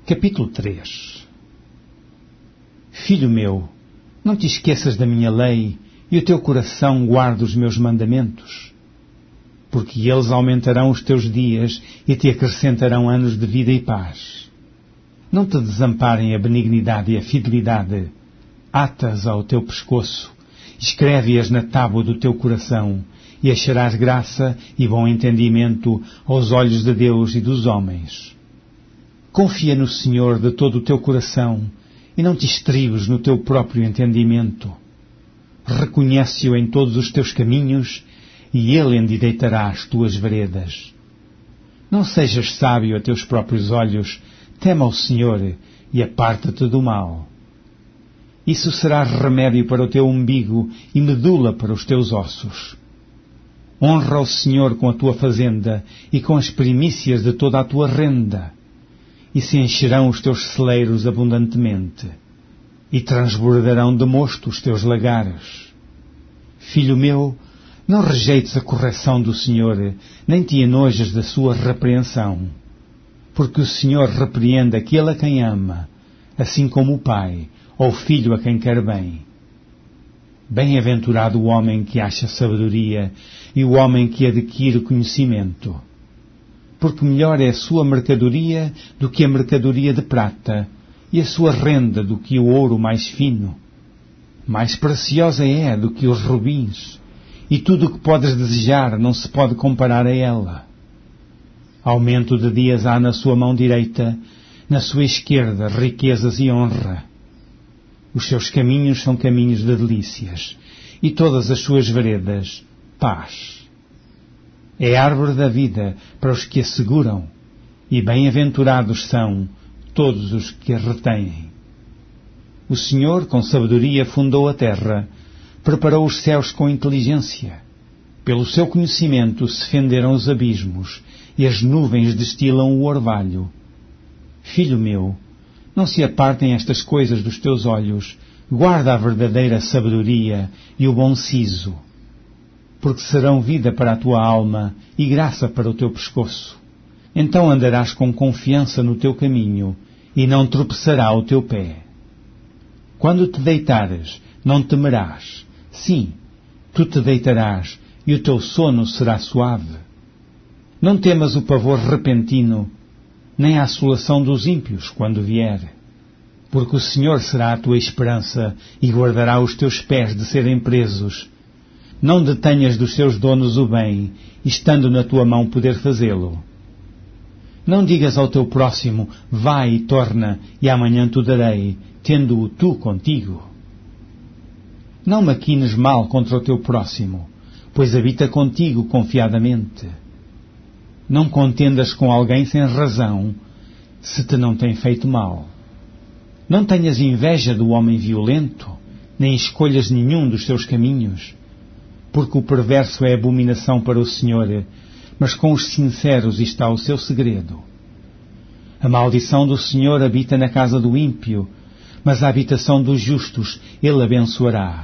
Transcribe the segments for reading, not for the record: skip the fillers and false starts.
Capítulo 3. Filho meu, não te esqueças da minha lei e o teu coração guarda os meus mandamentos, porque eles aumentarão os teus dias e te acrescentarão anos de vida e paz. Não te desamparem a benignidade e a fidelidade. Ata-as ao teu pescoço, escreve-as na tábua do teu coração, e acharás graça e bom entendimento aos olhos de Deus e dos homens. Confia no Senhor de todo o teu coração e não te estribes no teu próprio entendimento. Reconhece-o em todos os teus caminhos e Ele endireitará as tuas veredas. Não sejas sábio a teus próprios olhos, tema ao Senhor e aparta-te do mal. Isso será remédio para o teu umbigo e medula para os teus ossos. Honra o Senhor com a tua fazenda e com as primícias de toda a tua renda, e se encherão os teus celeiros abundantemente, e transbordarão de mosto os teus lagares. Filho meu, não rejeites a correção do Senhor, nem te enojes da sua repreensão, porque o Senhor repreende aquele a quem ama, assim como o pai ou o filho a quem quer bem. Bem-aventurado o homem que acha sabedoria e o homem que adquire conhecimento, porque melhor é a sua mercadoria do que a mercadoria de prata, e a sua renda do que o ouro mais fino. Mais preciosa é do que os rubins, e tudo o que podes desejar não se pode comparar a ela. Aumento de dias há na sua mão direita, na sua esquerda riquezas e honra. Os seus caminhos são caminhos de delícias, e todas as suas veredas, paz. É árvore da vida para os que a seguram, e bem-aventurados são todos os que a retêm. O Senhor, com sabedoria, fundou a terra, preparou os céus com inteligência. Pelo seu conhecimento se fenderam os abismos, e as nuvens destilam o orvalho. Filho meu, não se apartem estas coisas dos teus olhos, guarda a verdadeira sabedoria e o bom siso, porque serão vida para a tua alma e graça para o teu pescoço. Então andarás com confiança no teu caminho, e não tropeçará o teu pé. Quando te deitares, não temerás. Sim, tu te deitarás, e o teu sono será suave. Não temas o pavor repentino, nem a assolação dos ímpios quando vier. Porque o Senhor será a tua esperança e guardará os teus pés de serem presos. Não detenhas dos seus donos o bem, estando na tua mão poder fazê-lo. Não digas ao teu próximo, vai e torna, e amanhã te darei, tendo-o tu contigo. Não maquines mal contra o teu próximo, pois habita contigo confiadamente. Não contendas com alguém sem razão, se te não tem feito mal. Não tenhas inveja do homem violento, nem escolhas nenhum dos seus caminhos, porque o perverso é abominação para o Senhor, mas com os sinceros está o seu segredo. A maldição do Senhor habita na casa do ímpio, mas a habitação dos justos ele abençoará.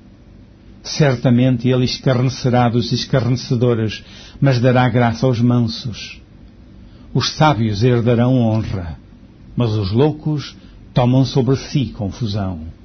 Certamente ele escarnecerá dos escarnecedores, mas dará graça aos mansos. Os sábios herdarão honra, mas os loucos tomam sobre si confusão.